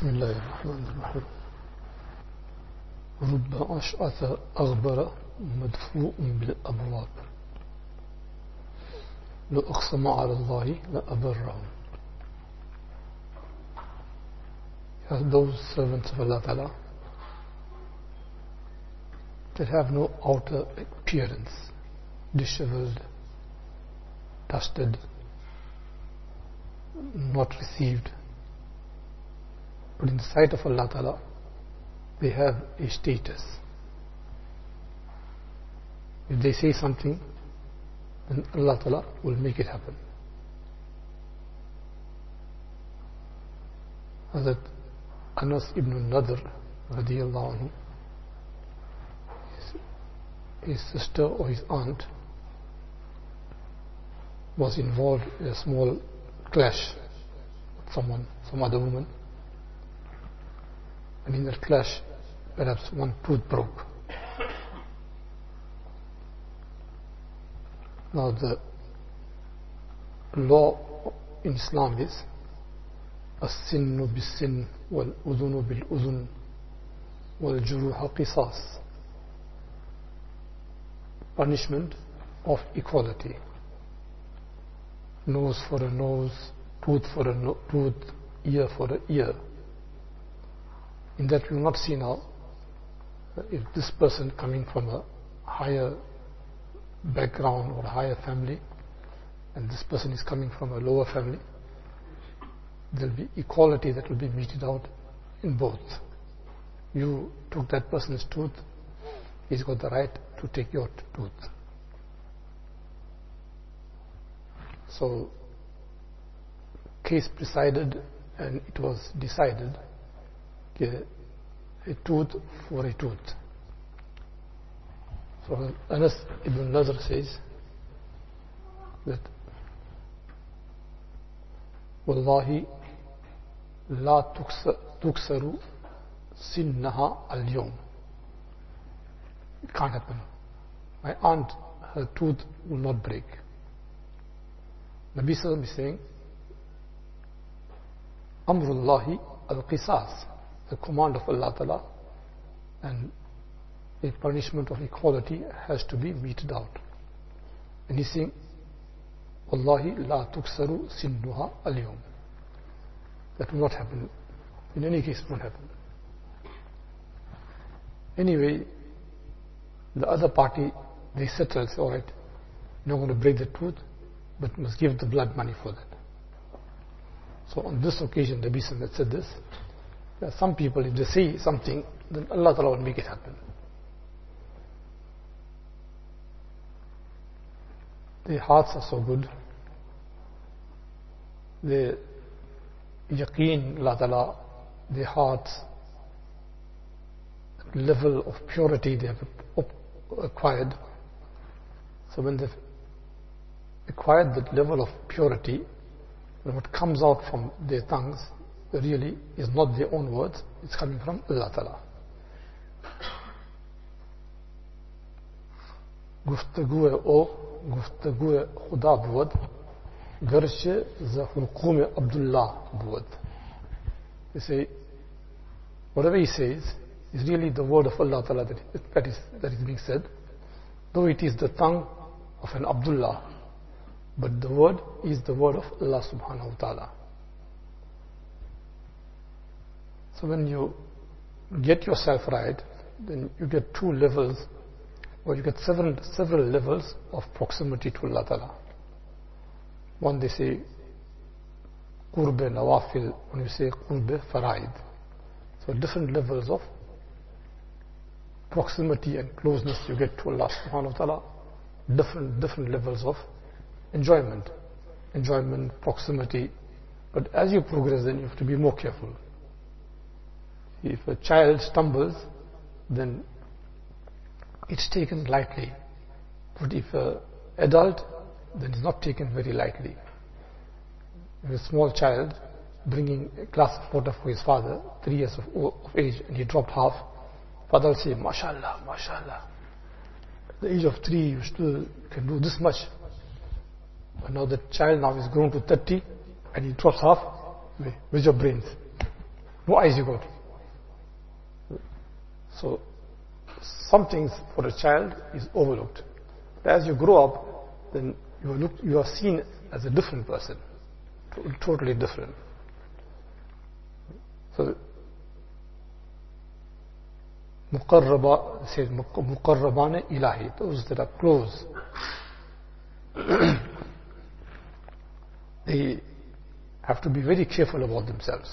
بسم الله الرحمن الرحيم رب أشعث أغبر مدفوع بالأبواب لو أقسم على الله لأبره. Those servants of Allah Ta'ala that have no outer appearance, disheveled, dusted, not received, but in the sight of Allah Ta'ala they have a status. If they say something, then Allah Ta'ala will make it happen. Hazrat Anas ibn Nadr radiyallahu anhu, his sister or his aunt was involved in a small clash with some other woman, and in that clash perhaps one tooth broke. Now the law in Islam is السن بالسن والأذن بالأذن والجروح قصاص, punishment of equality. Nose for a nose, tooth for a tooth, ear for a ear. In that we will not see now if this person coming from a higher background or a higher family and this person is coming from a lower family, there will be equality that will be meted out in both. You took that person's tooth, he's got the right to take your tooth. So case presided and it was decided, a tooth for a tooth. So Anas ibn Nadr says that Wallahi la tuksaru sinnaha al-yawm. It can't happen. My aunt, her tooth will not break. Nabi Sallam is saying Amrullahi al-qisas, the command of Allah Ta'ala, and a punishment of equality has to be meted out. And he's saying Wallahi la tuksaru sinnuha al-yawm. That will not happen. In any case, it won't happen. Anyway, the other party, they settle, say, alright, you're not going to break the tooth, but must give the blood money for that. So on this occasion, the Nabi Sallallahu said this. There are some people, if they say something, then Allah Ta'ala will make it happen. Their hearts are so good. Their yaqeen, Allah Ta'ala, their hearts, level of purity they have acquired. So when they've acquired that level of purity, then what comes out from their tongues really is not their own words, it's coming from Allah Ta'ala. Guftagû-e o, guftagû-e Khuda بود گرچه ز حلقوم Abdullah بود. They say whatever he says is really the word of Allah Ta'ala that is being said, though it is the tongue of an Abdullah, but the word is the word of Allah Subhanahu wa Ta'ala. So when you get yourself right, then you get two levels, or you get several levels of proximity to Allah Ta'ala. One, they say qurb nawafil, when you say qurb faraid. So different levels of proximity and closeness you get to Allah Subhanahu wa Ta'ala. Different levels of enjoyment, proximity. But as you progress, then you have to be more careful. If a child stumbles, then it's taken lightly. But if an adult, then it's not taken very lightly. If a small child bringing a glass of water for his father, 3 years of age, and he dropped half, father will say, MashaAllah, MashaAllah. At the age of 3, you still can do this much. But now the child now is grown to 30, and he drops half. Where's your brains? no eyes you got. So some things for a child is overlooked. As you grow up, then you are seen as a different person, totally different. So says muqarrabana ilahi, those that are close, they have to be very careful about themselves.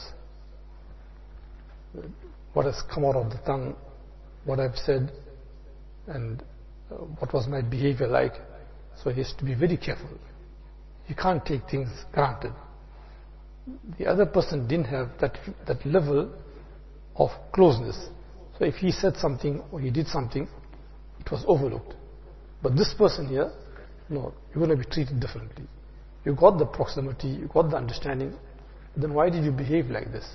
What has come out of the tongue, what I've said, and what was my behavior like. So he has to be very careful. You can't take things granted. The other person didn't have that level of closeness. So if he said something or he did something, it was overlooked. But this person here, no, you're going to be treated differently. You got the proximity, you got the understanding, then why did you behave like this?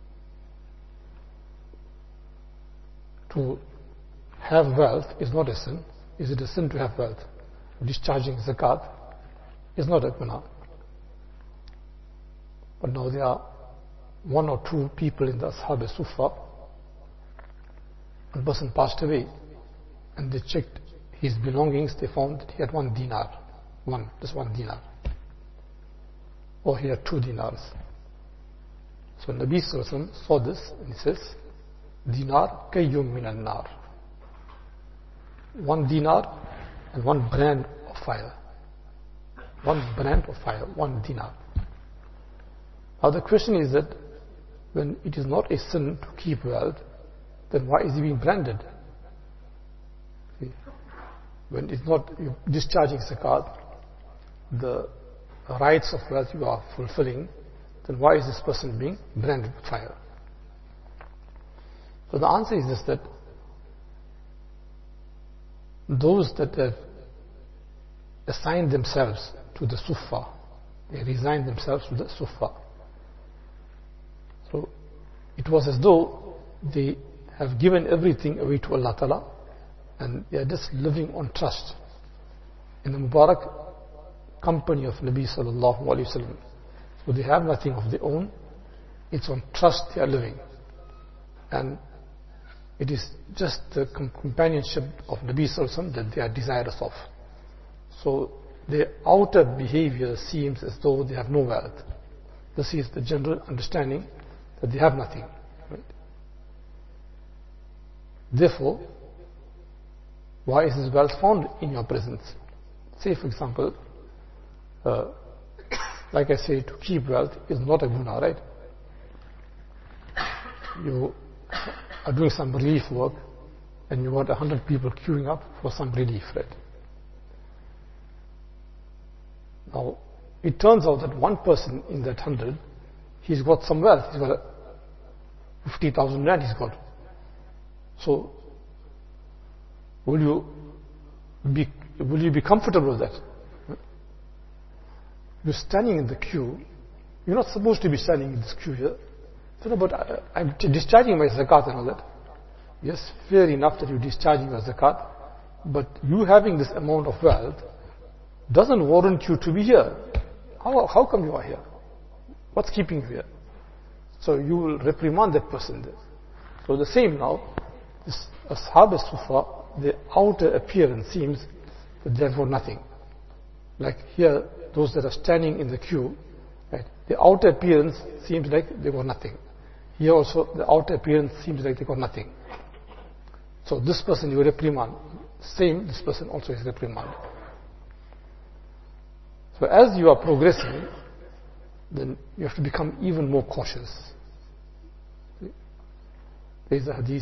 To have wealth is not a sin. Is it a sin to have wealth? Discharging zakat is not a guna. But now there are one or two people in the Ashab al-Sufa. One person passed away and they checked his belongings. They found that he had 1 dinar. Just 1 dinar. Or he had 2 dinars. So Nabi Sallallahu Alaihi Wasallam saw this and he says, dinar kayyum minan nar. 1 dinar and 1 brand of fire. 1 brand of fire, 1 dinar. Now the question is that when it is not a sin to keep wealth, then why is he being branded? See? When it's not discharging zakat, the rights of wealth you are fulfilling, then why is this person being branded with fire? So the answer is this, that those that have assigned themselves to the Sufa, they resigned themselves to the Sufa. So it was as though they have given everything away to Allah Ta'ala and they are just living on trust in the Mubarak company of Nabi Sallallahu Alaihi Wasallam. So they have nothing of their own. It's on trust they are living. And it is just the companionship of Nabi Sallallahu Alaihi Wasallam that they are desirous of. So their outer behavior seems as though they have no wealth. This is the general understanding, that they have nothing. Right? Therefore, why is this wealth found in your presence? Say for example, like I say, to keep wealth is not a guna, right? You are doing some relief work and you want 100 people queuing up for some relief, right? Now, it turns out that one person in that 100, he's got some wealth. He's got 50,000 rand he's got. So, will you be comfortable with that? You're standing in the queue. You're not supposed to be standing in this queue here. So, no, but I'm discharging my zakat and all that. Yes, fair enough that you're discharging your zakat, but you having this amount of wealth doesn't warrant you to be here. How come you are here? What's keeping you here? So you will reprimand that person there. So the same now, this Ashab al-Sufa, the outer appearance seems that they have got nothing. Like here, those that are standing in the queue, right, the outer appearance seems like they got nothing. Here also, the outer appearance seems like they got nothing. So this person you reprimand. Same, this person also is reprimanded. So as you are progressing, then you have to become even more cautious. There is a hadith.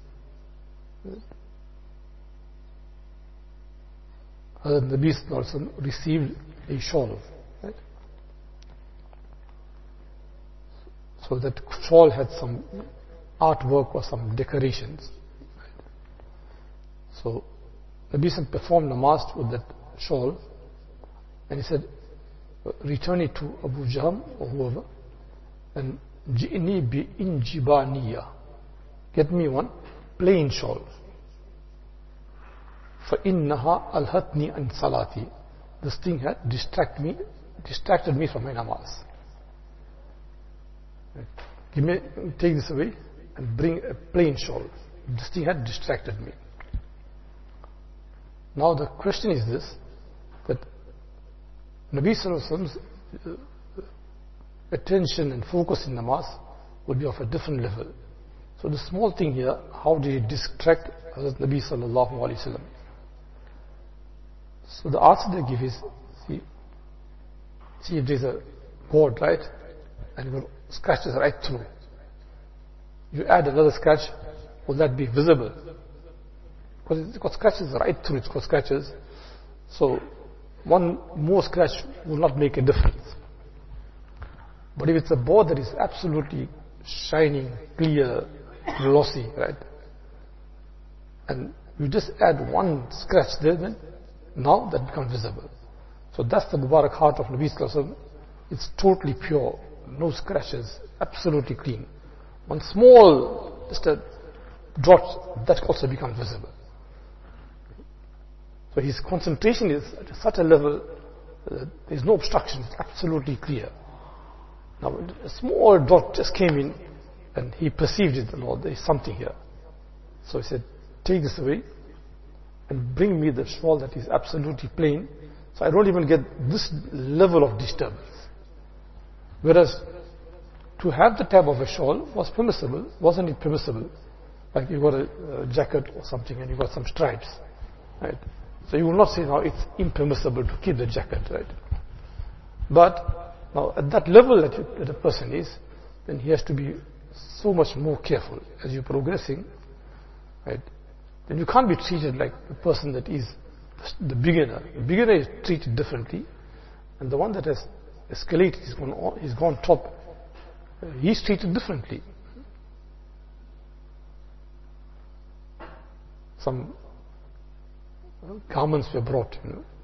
Hazrat Nabi Sallallahu Alaihi Wasallam received a shawl, right? So that shawl had some artwork or some decorations. Right? So Nabi Sallallahu performed namaz with that shawl, and he said, return it to Abu Jahm or whoever, and ji'ni bi injibaniya, get me one plain shawl. فَإِنَّهَا أَلْهَتْنِي عَنْ صَلَاتِي, this thing had distracted me from my namaz. Right? take this away and bring a plain shawl. This thing had distracted me. Now the question is this, that Nabi Sallallahu Alaihi Wasallam's attention and focus in namaz would be of a different level. So the small thing here, how did he distract Hazrat Nabi Sallallahu Alaihi Wasallam? So the answer they give is, see if there's a board, right, and you scratches right through. You add another scratch, will that be visible? Because it's got scratches right through, it's got scratches. So one more scratch will not make a difference. But if it's a board that is absolutely shining, clear, glossy, right, and you just add one scratch there, then now that becomes visible. So that's the Mubarak heart of Nabi Sallallahu Alaihi Wasallam. It's totally pure, no scratches, absolutely clean. One small, just a dot, that also becomes visible. So his concentration is at such a level, there's no obstruction, it's absolutely clear. Now a small dot just came in and he perceived it, Lord, there is something here. So he said, take this away and bring me the shawl that is absolutely plain, so I don't even get this level of disturbance. Whereas to have the type of a shawl was permissible, wasn't it permissible? Like you got a jacket or something and you got some stripes, right? So you will not say now it's impermissible to keep the jacket, right? But now at that level that a person is, then he has to be so much more careful as you're progressing, right? Then you can't be treated like the person that is the beginner. The beginner is treated differently, and the one that has escalated, he's gone top, he's treated differently. Some garments were brought,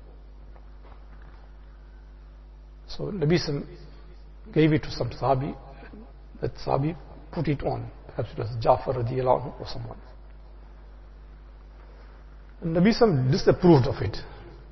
So Nabi Sallam gave it to some Sahabi. That Sahabi put it on. Perhaps it was Jafar radiallahu anhu or someone. And Nabi Sallam disapproved of it.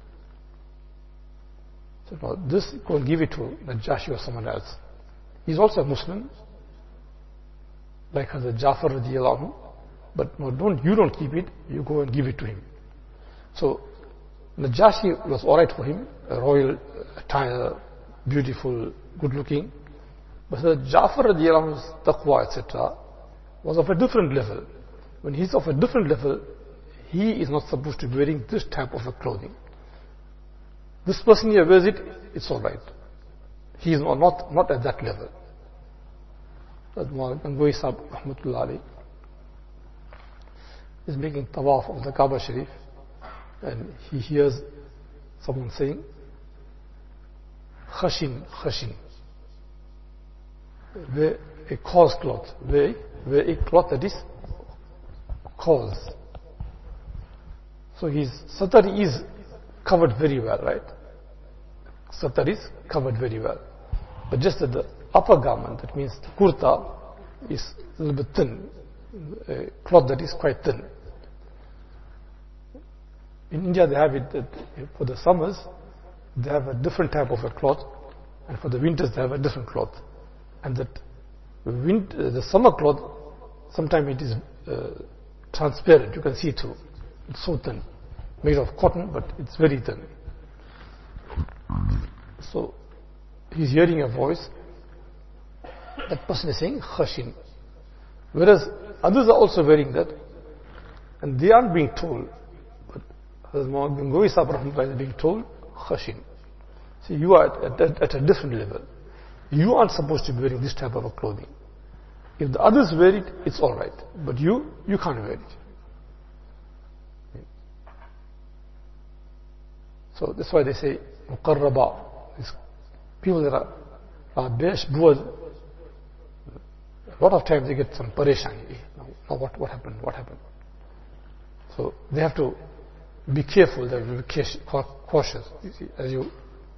So no, this go and give it to Najashi or someone else. He's also a Muslim, like Hazrat Jafar radiallahu anhu. But no, you don't keep it, you go and give it to him. So Najashi was alright for him, a royal attire, beautiful, good looking. But Jafar radiallahu anhu's taqwa, etc., was of a different level. When he's of a different level, he is not supposed to be wearing this type of a clothing. This person here wears it, it's alright. He is not at that level. That Gangohi Sahib Rahmatullah Alayhi is making tawaf of the Kaaba Sharif, and he hears someone saying, Khashin, Khashin. Wear a coarse cloth, wear a cloth that is coarse. So his satar is covered very well, right? Satar is covered very well. But just that the upper garment, that means the kurta, is a little bit thin, a cloth that is quite thin. In India they have it that for the summers they have a different type of a cloth, and for the winters they have a different cloth. And that the summer cloth, sometimes it is transparent, you can see through. It's so thin, made of cotton, but it's very thin. So he's hearing a voice. That person is saying Khashin. Whereas others are also wearing that, and they aren't being told. But Hazrat Muhammad Gangohi Sahib Rahmatullah is being told Khashin. See, you are at a different level. You aren't supposed to be wearing this type of a clothing. If the others wear it, it's alright. But you can't wear it. So that's why they say Muqarraba. People that are best bored, a lot of times they get some pareshani. Now what happened? What happened? So they have to be careful, they have to be cautious. You see, as you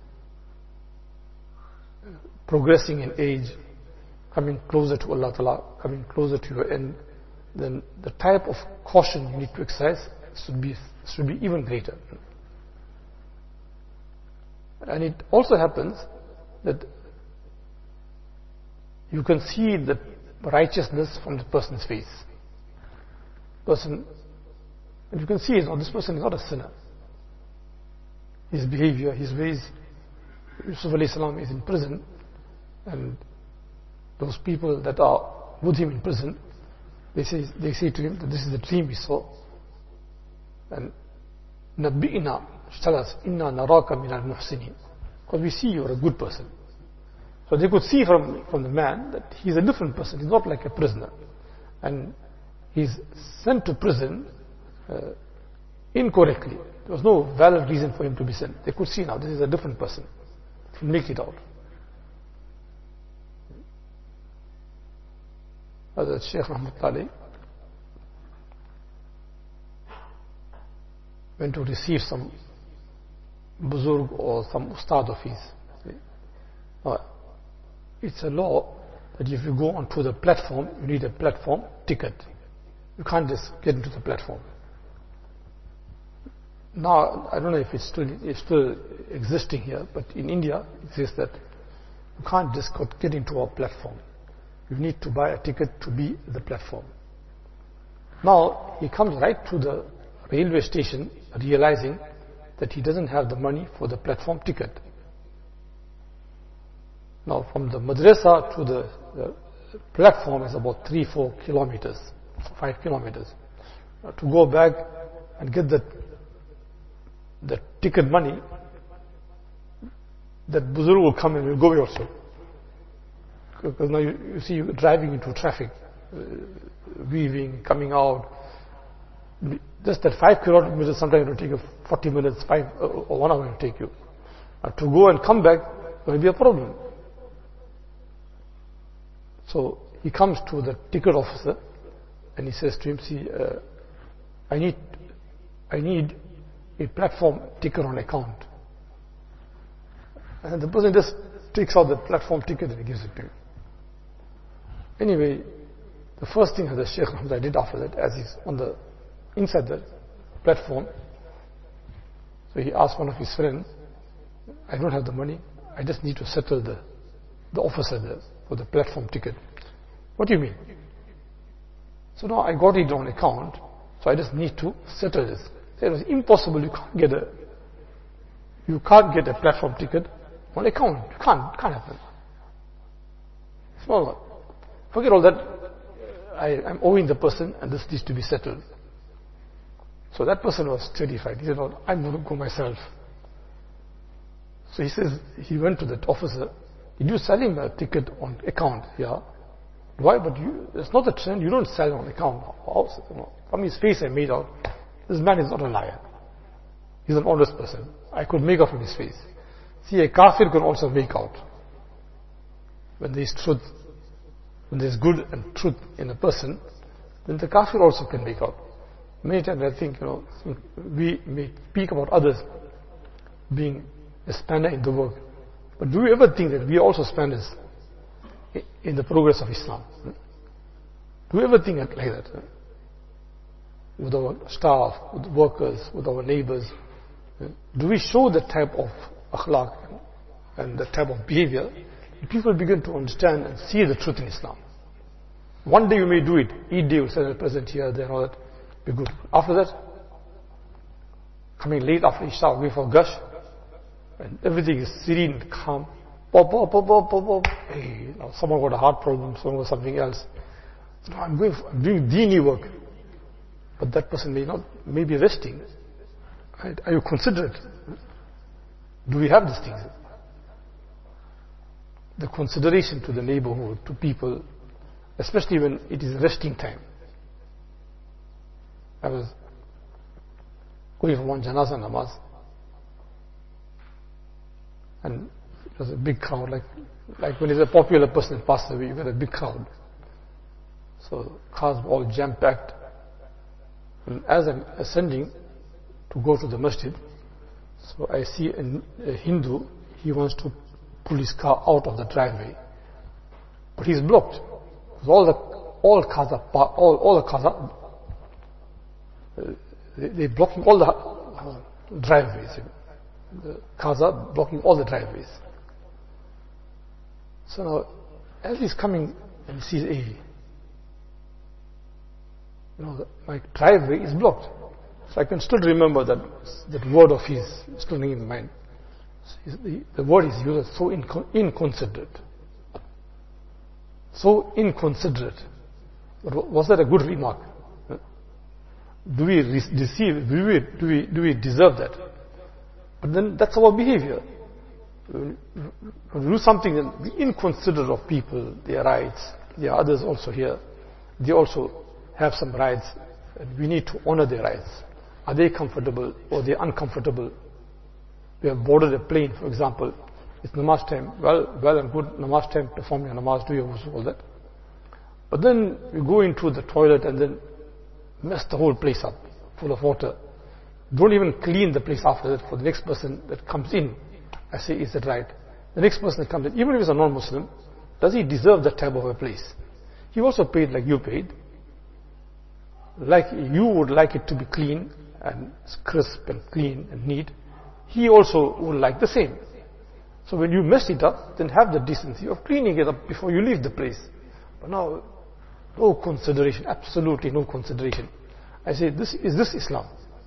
progressing in age, coming closer to Allah Ta'ala, coming closer to your end, then the type of caution you need to exercise should be even greater. And it also happens that you can see that righteousness from the person's face. Person, and you can see this person is not a sinner. His behavior, his ways. Yusuf alayhi salam is in prison, and those people that are with him in prison, they say to him that this is the dream we saw, and Nabbi'ina, tell us, inna naraka min al-muhsinin, because we see you're a good person. So they could see from the man that he's a different person. He's not like a prisoner, and he's sent to prison incorrectly. There was no valid reason for him to be sent. They could see now this is a different person. They can make it out. As Shaykh Rahmatullah went to receive some buzurg or some ustad of his. It's a law that if you go onto the platform, you need a platform ticket. You can't just get into the platform. Now, I don't know if it's still existing here, but in India, it says that you can't just get into our platform. You need to buy a ticket to be the platform. Now, he comes right to the railway station realizing that he doesn't have the money for the platform ticket. Now, from the madrasa to the platform is about 3-4 kilometers, 5 kilometers. To go back and get the ticket money, that buzurg will come and will go also. Because now you see you driving into traffic, weaving, coming out. Just that 5 kilometers sometimes it will take you 40 minutes, 5 or 1 hour it will take you. To go and come back will be a problem. So he comes to the ticket officer and he says to him, see, I need a platform ticket on account. And the person just takes out the platform ticket and he gives it to him. Anyway, the first thing that the Shaykh Hamza did after that, as he's on the inside the platform, so he asked one of his friends, I don't have the money, I just need to settle the officer there for the platform ticket. What do you mean? So now I got it on account, so I just need to settle this. It was impossible. You can't get a platform ticket on account. Can't happen. Small one. Forget all that. I'm owing the person, and this needs to be settled. So that person was terrified. He said, "No, I'm going to go myself." So he says he went to that officer. Did you sell him a ticket on account? Yeah. Why? But it's not the trend. You don't sell on account. From his face, I made out this man is not a liar. He's an honest person. I could make out from his face. See, a kafir can also make out when there is truth, when there is good and truth in a person. Then the kafir also can make out. Many times I think, we may speak about others being a spanner in the work, but do you ever think that we are also spanners in the progress of Islam? Do you ever think like that? With our staff, with workers, with our neighbors, do we show the type of akhlaq and the type of behavior? People begin to understand and see the truth in Islam. One day you may do it, each day you send a present here, there, and all that, be good. After that, coming late after Isha, away for Gush, and everything is serene, calm. Pop. Hey, someone got a heart problem, someone got something else. So I'm doing dini work. But that person may be resting. Right? Are you considerate? Do we have these things? The consideration to the neighborhood, to people, especially when it is resting time. I was going for one janaza namaz, and it was a big crowd, like when there's a popular person passed away, you get a big crowd. So cars were all jam-packed. And as I'm ascending to go to the masjid, so I see a Hindu, he wants to pull his car out of the driveway, but he's blocked. All the cars are they're blocking all the driveways. The cars are blocking all the driveways. So now, as he's coming and he sees, hey, my driveway is blocked. So I can still remember that word of his still in mind. The word is used so inconsiderate. So inconsiderate. Was that a good remark? Do we deceive? Do we deserve that? But then that's our behavior. When we do something, then be inconsiderate of people, their rights. There are others also here. They also have some rights, and we need to honor their rights. Are they comfortable or they uncomfortable? We have boarded a plane, for example. It's namaz time. Well and good, namaz time, perform your namaz, do your wuzu, all that. But then we go into the toilet and then mess the whole place up, full of water. Don't even clean the place after that for the next person that comes in. I say, is that right? The next person that comes in, even if he's a non-Muslim, does he deserve that type of a place? He also paid like you paid. Like you would like it to be clean and crisp and clean and neat, he also would like the same. So when you mess it up, then have the decency of cleaning it up before you leave the place. But now, no consideration, absolutely no consideration. I say, is this Islam?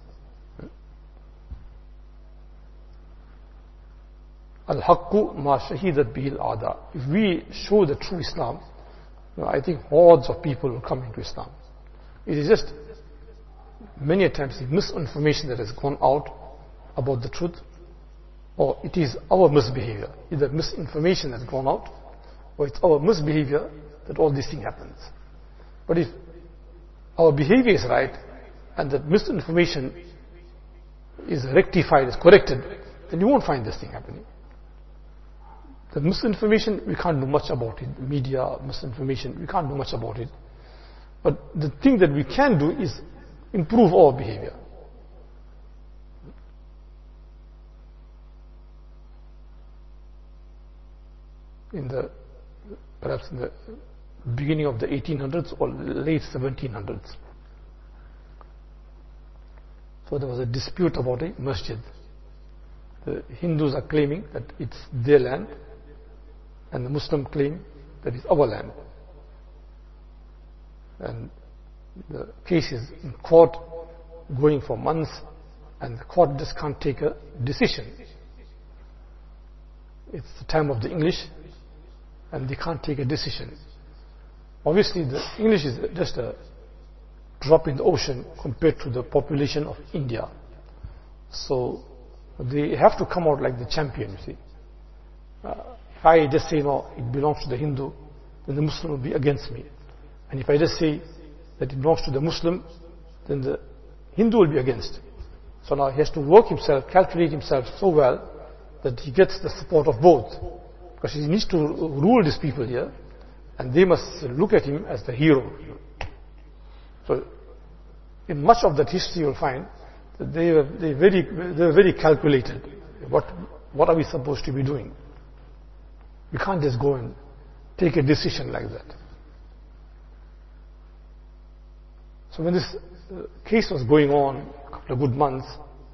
Al-Haqqu ma shahidat bihil ada. If we show the true Islam, I think hordes of people will come into Islam. It is just many times the misinformation that has gone out about the truth, or it is our misbehavior. Either misinformation has gone out, or it's our misbehavior that all this thing happens. But if our behavior is right, and that misinformation is rectified, is corrected, then you won't find this thing happening. The misinformation, we can't do much about it. The media, misinformation, we can't do much about it. But the thing that we can do is improve our behavior. Perhaps in the beginning of the 1800s or late 1700s. So there was a dispute about a masjid. The Hindus are claiming that it's their land, and the Muslims claim that it's our land. And the case is in court going for months, and the court just can't take a decision. It's the time of the English, and they can't take a decision. Obviously, the English is just a drop in the ocean compared to the population of India. So they have to come out like the champion, you see. If I just say, no, it belongs to the Hindu, then the Muslim will be against me. And if I just say that it belongs to the Muslim, then the Hindu will be against. So now he has to work himself, calculate himself so well that he gets the support of both. Because he needs to rule these people here, and they must look at him as the hero. So in much of that history you'll find that they were very calculated. What are we supposed to be doing? We can't just go and take a decision like that. So when this case was going on a couple of good months,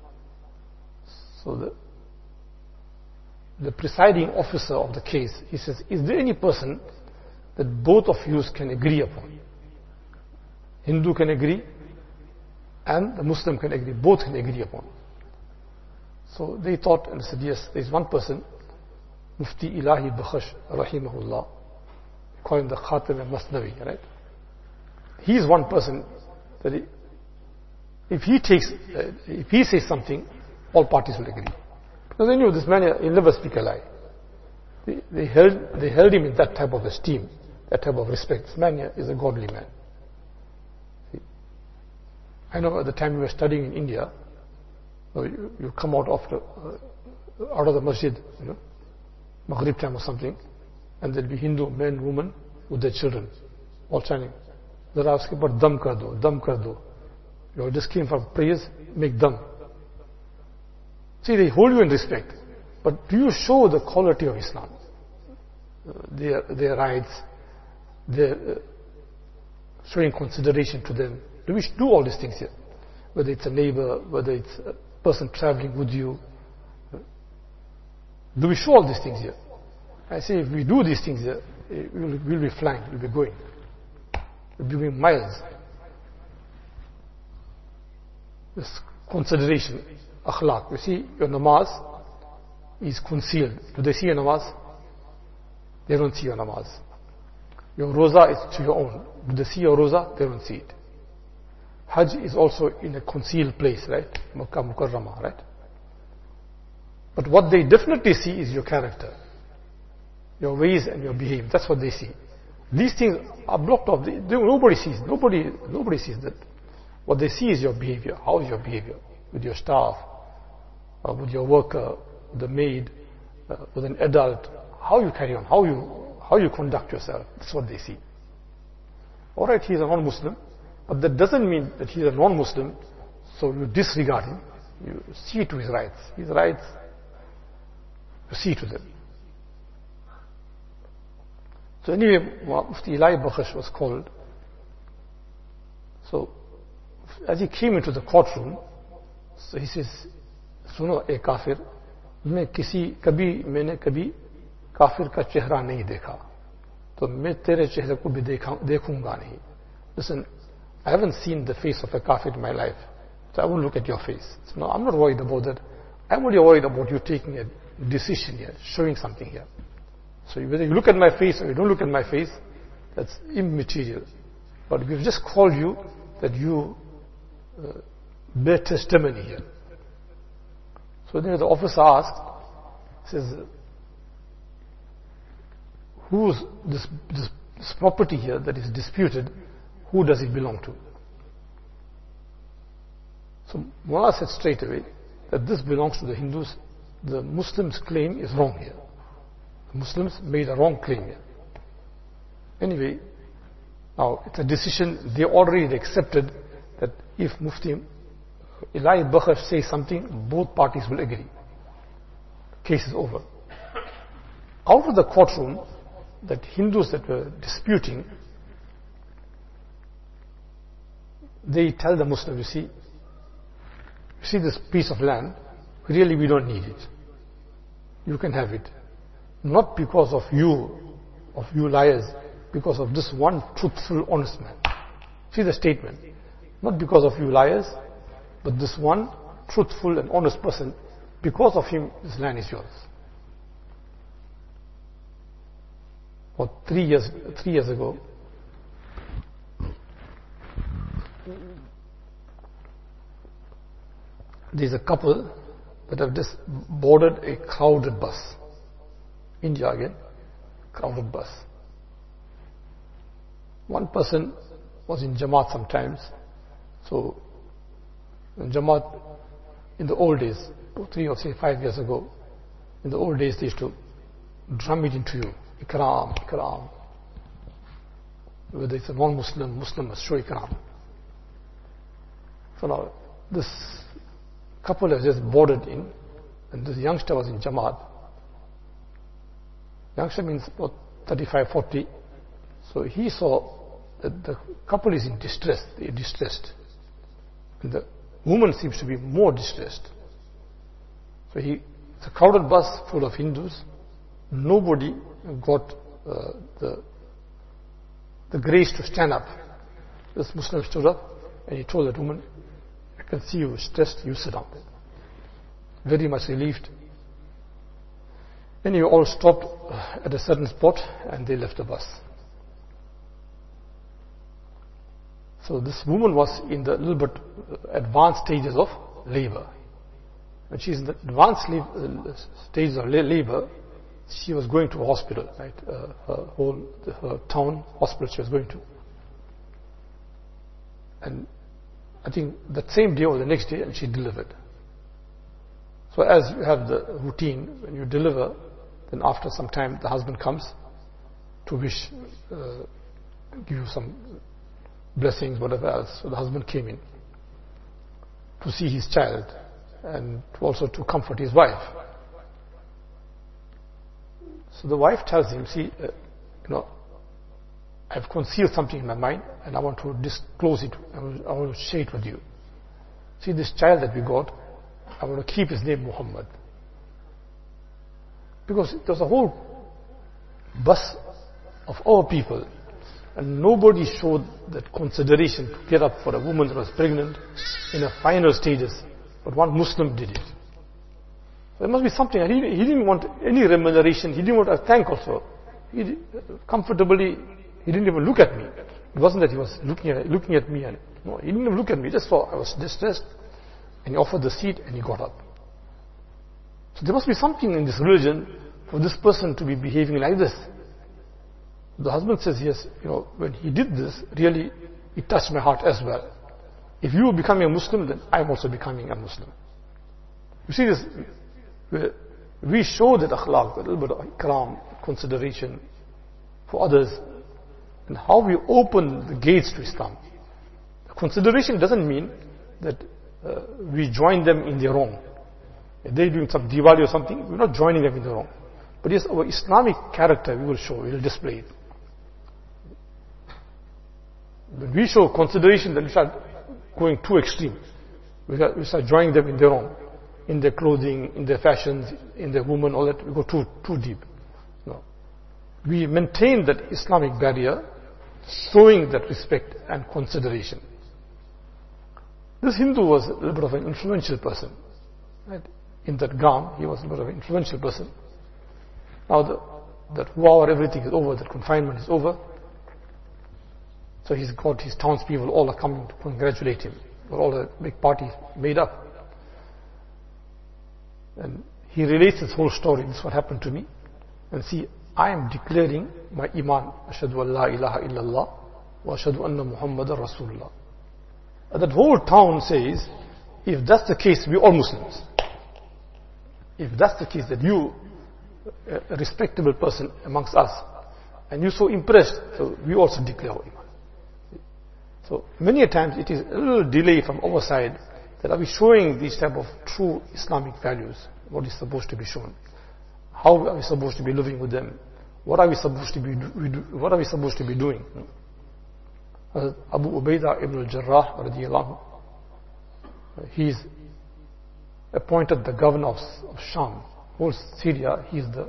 so the presiding officer of the case, he says, is there any person that both of you can agree upon? Hindu can agree and the Muslim can agree, both can agree upon. So they thought and said, yes, there is one person, Mufti Ilahi Bakhash Rahimahullah, call him the Khatim al-Masnavi, right? He is one person that if he says something, all parties will agree. Because they knew this man, he'll never speak a lie. They held him in that type of esteem, that type of respect. This man is a godly man. See? I know at the time we were studying in India, you come out of the masjid, Maghrib time or something, and there'll be Hindu men, women with their children, all chanting. They're asking about dam kar do, dam kar do. You just came for prayers, make dam. See, they hold you in respect, but do you show the quality of Islam? Their rights, their showing consideration to them. Do we do all these things here? Whether it's a neighbor, whether it's a person traveling with you. Do we show all these things here? I say if we do these things here, we'll be flying, we'll be going. We'll be going miles. this consideration, akhlaq. You see, your namaz is concealed. Do they see your namaz? They don't see your namaz. Your roza is to your own. Do they see your roza? They don't see it. Hajj is also in a concealed place, right? Makkah Mukarramah, right? But what they definitely see is your character, your ways and your behavior. That's what they see. These things are blocked off. Nobody sees. Nobody sees that. What they see is your behavior. How is your behavior with your staff, with your worker, with the maid, with an adult? How you carry on? How you conduct yourself? That's what they see. All right, he is a non-Muslim, but that doesn't mean that he is a non-Muslim. So you disregard him. You see to his rights. His rights, you see to them. So anyway, Mufti Ilahi Bakhsh was called. So as he came into the courtroom, so he says, "Suno e kafir, मैंने कभी काफिर का चेहरा नहीं देखा, तो मैं तेरे चेहरे को भी देखूंगा नहीं." Listen, I haven't seen the face of a kafir in my life, so I won't look at your face. So no, I'm not worried about that. I'm only worried about you taking a decision here, showing something here. So whether you look at my face or you don't look at my face, that's immaterial. But we've just called you that you bear testimony here. So then the officer asked, says, who's this property here that is disputed, who does it belong to? So Mullah said straight away that this belongs to the Hindus. The Muslims' claim is wrong here. The Muslims made a wrong claim here. Anyway, now it's a decision. They already accepted that if Mufti Ilahi Bakhsh says something, both parties will agree. Case is over. Out of the courtroom, that Hindus that were disputing, they tell the Muslims, you see this piece of land, really we don't need it. You can have it. Not because of you liars, because of this one truthful, honest man. See the statement. Not because of you liars, but this one truthful and honest person, because of him, this land is yours. Or 3 years ago, there's a couple that have just boarded a crowded bus. India again, crowded bus. One person was in Jamaat sometimes. So, in Jamaat, in the old days, 3 or 5 years ago, in the old days they used to drum it into you. Ikram, Ikram. Whether it's a non-Muslim, Muslim must show Ikram. So now, this couple has just boarded in, and this youngster was in Jamaat. Youngster means about 35, 40. So he saw that the couple is in distress, they are distressed. And the woman seems to be more distressed. So it's a crowded bus full of Hindus. Nobody got the grace to stand up. This Muslim stood up and he told that woman, "I can see you stressed, you sit down." Very much relieved. Anyway, all stopped at a certain spot and they left the bus. So this woman was in the little bit advanced stages of labor. When she's in the advanced stages of labor, she was going to a hospital, right? Her town hospital she was going to. And I think that same day or the next day, and she delivered. So as you have the routine, when you deliver, then after some time the husband comes to wish, give you some blessings, whatever else. So the husband came in to see his child and also to comfort his wife. So the wife tells him, "See, I've concealed something in my mind and I want to disclose it. I want to share it with you. See, this child that we got, I want to keep his name Muhammad." Because there's a whole bus of our people, And nobody showed that consideration to get up for a woman that was pregnant in her final stages. But one Muslim did it. So there must be something. He didn't want any remuneration. He didn't want a thank also. Comfortably, he didn't even look at me. It wasn't that he was looking at me. No, he didn't even look at me. He just saw I was distressed. And he offered the seat and he got up. So there must be something in this religion for this person to be behaving like this. The husband says, yes, when he did this, really, it touched my heart as well. If you are becoming a Muslim, then I'm also becoming a Muslim. You see this, we show that akhlaq, a little bit of ikram, consideration for others, and how we open the gates to Islam. Consideration doesn't mean that we join them in their wrong. If they're doing some Diwali or something, we're not joining them in the wrong. But yes, our Islamic character we will show, we will display it. When we show consideration, then we start going too extreme. We start joining them in their wrong, in their clothing, in their fashions, in their women, all that. We go too deep. No. We maintain that Islamic barrier, showing that respect and consideration. This Hindu was a little bit of an influential person. Right? In that Gam, he was a little bit of an influential person. Now that war, everything is over, that confinement is over. So he's got his townspeople all are coming to congratulate him. All a big party made up. And he relates this whole story. This is what happened to me. And see, I am declaring my iman. Ashhadu an la ilaha illallah wa ashhadu anna Muhammadan Rasulullah. And that whole town says, if that's the case, we're all Muslims. If that's the case, that you, a respectable person amongst us, and you're so impressed, so we also declare our iman. So many a times it is a little delay from our side that are we showing these type of true Islamic values, what is supposed to be shown. How are we supposed to be living with them? What are we supposed to be doing? Abu Ubaidah ibn al-Jarrah radiallahu anhu, he is appointed the governor of Sham, whole Syria.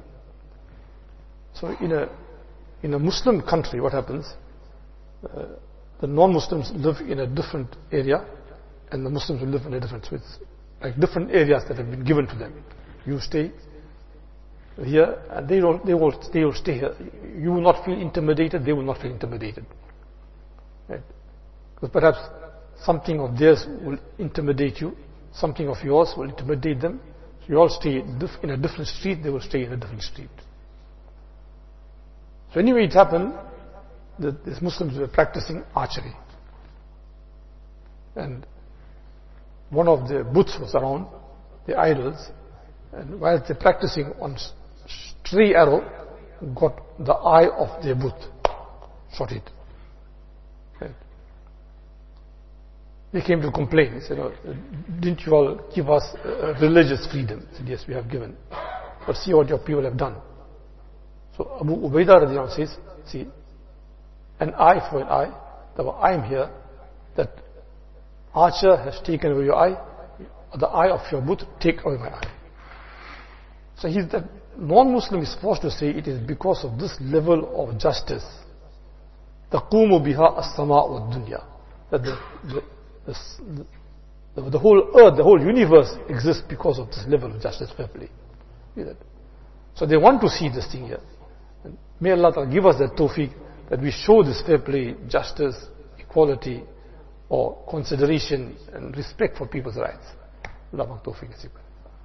So in a Muslim country, what happens? The non-Muslims live in a different area, and the Muslims will live in a different. So it's like different areas that have been given to them. You stay here, and they will stay here. You will not feel intimidated. They will not feel intimidated. Right? Because perhaps something of theirs will intimidate you, something of yours will intimidate them. So you all stay in a different street. They will stay in a different street. So anyway, it happened that these Muslims were practicing archery, and one of the butts was around, the idols, and while they're practicing, on stray arrow got the eye of their butt, shot it. Right. They came to complain. They said, didn't you all give us religious freedom? I said, yes, we have given, but see what your people have done. So Abu Ubaidah radiallahu anhu says, see, an eye for an eye. I am here, that archer has taken away your eye, the eye of your butt, take away my eye. So that non-Muslim is forced to say it is because of this level of justice. تَقُومُ بِهَا السَّمَاءُ وَالدُّنْيَا. That the whole earth, the whole universe exists because of this level of justice, fair play. So they want to see this thing here. And may Allah Ta'ala give us that tawfiq, that we show this fair play, justice, equality, or consideration and respect for people's rights. Allah Ta'ala tawfiq.